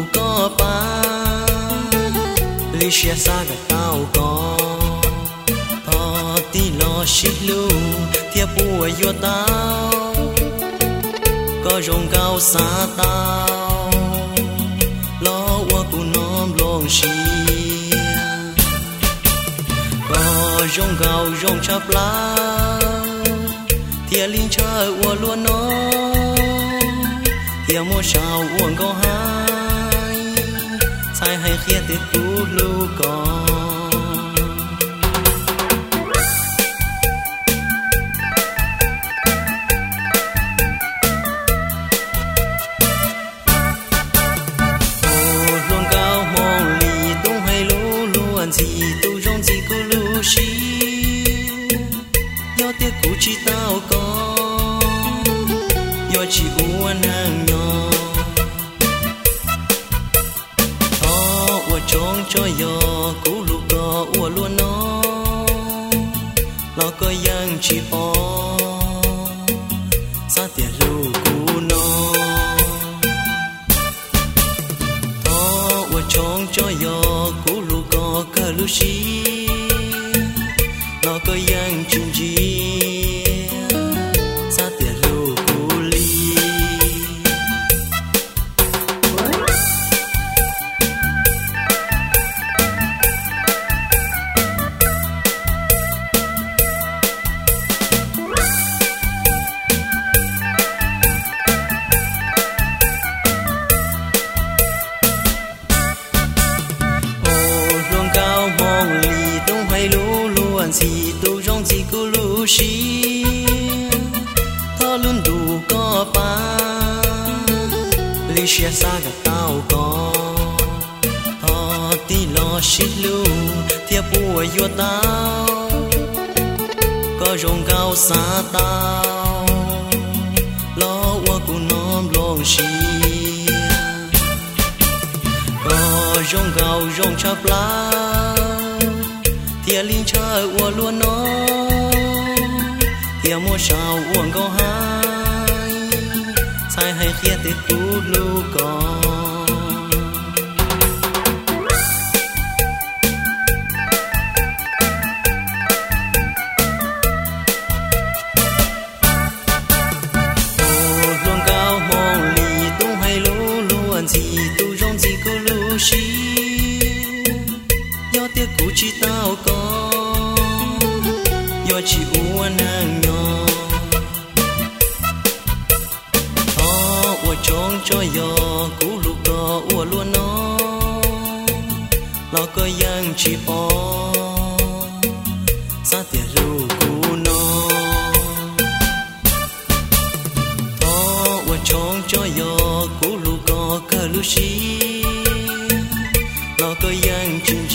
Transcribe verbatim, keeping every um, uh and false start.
có ba lý xe xa gặp tao có thọ tí lo xích lưu thiệp bùa vô tao có rong cao xa tao lo qua cụ nôm lòng xì có rong cao rong chắp lá thiệp linh chơi qua luôn nó thiệp mua sao uống có hai sai hay khía tiết cú lưu có gì tu rong gì cô lu xí do tiếc cũ chỉ tao có do chỉ uốn hàng nhỏ thọ uốn trống cho yo cũ lu có uốn luôn nó lo có yang chỉ bỏ xa tiền lu cũ nó thọ uốn trống cho yo cũ lu có cả lu xí nó có yang chung chi xa tiền lu cũ li gì tu rong gì cô lu xí thọ luôn đủ có ba lý xe xa gặp tao có thọ tí lo xích lưu thiệp bùa vô tao có rong cao xa tao lo qua cụ nôm lòng xí có rong cao rong chắp lá thiệp linh chơi uốn luôn nó thiệp mua sao uống có hai sai hay khía tiết cú lưu có ô luôn cao mong lì tung hay lú luôn gì tu rong gì cô lưu xí do tiếc cũ chỉ tao có do chỉ uốn hàng nhỏ thọ uốn trống cho yo cũ lu có uốn luôn nó lo có yang chỉ bỏ xa tiền lu cũ nó thọ uốn trống cho yo cũ lu có cả lu xí lo có yang chung